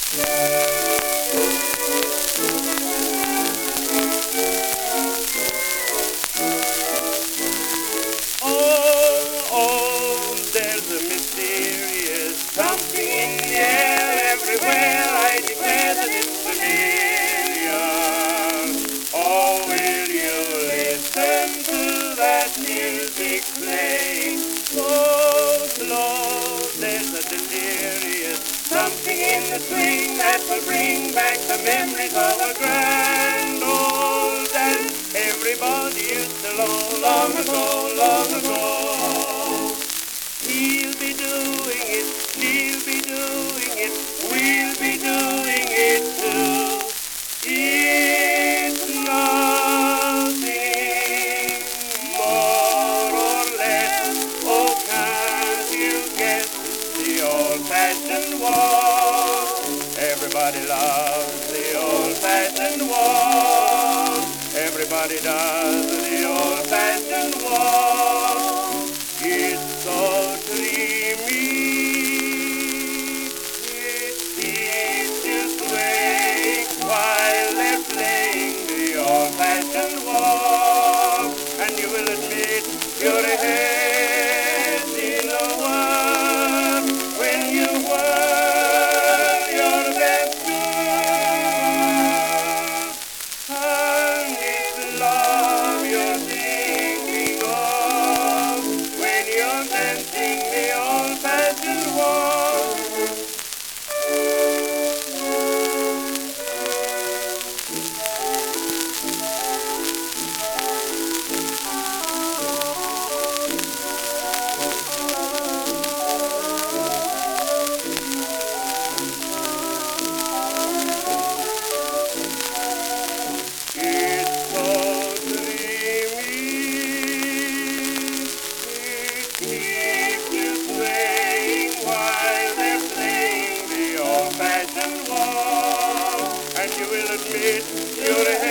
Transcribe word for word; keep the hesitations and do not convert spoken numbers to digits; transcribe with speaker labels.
Speaker 1: Oh, oh, there's a mysterious something in the air everywhere. I declare that it's familiar. Oh, will you listen to that music playing so slow? There's a delirious something in the swing that will bring back the memories of a grand old dance everybody used to know long ago, long ago. He'll be doing it, she'll be doing it, we'll be doing it too. It's nothing more or less. Oh, can't you guess the old-fashioned waltz? Everybody loves the old-fashioned waltz. Everybody does the old-fashioned waltz. It's so dreamy. It keeps you swaying while they're playing the old-fashioned waltz. And you will admit you're ahead in the world when you whirl your best girl. And it's love you're thinking of when you're dancing the old-fashioned waltz. It's so dreamy. It keeps you swaying while they're playing the old-fashioned waltz. And you will admit you're ahead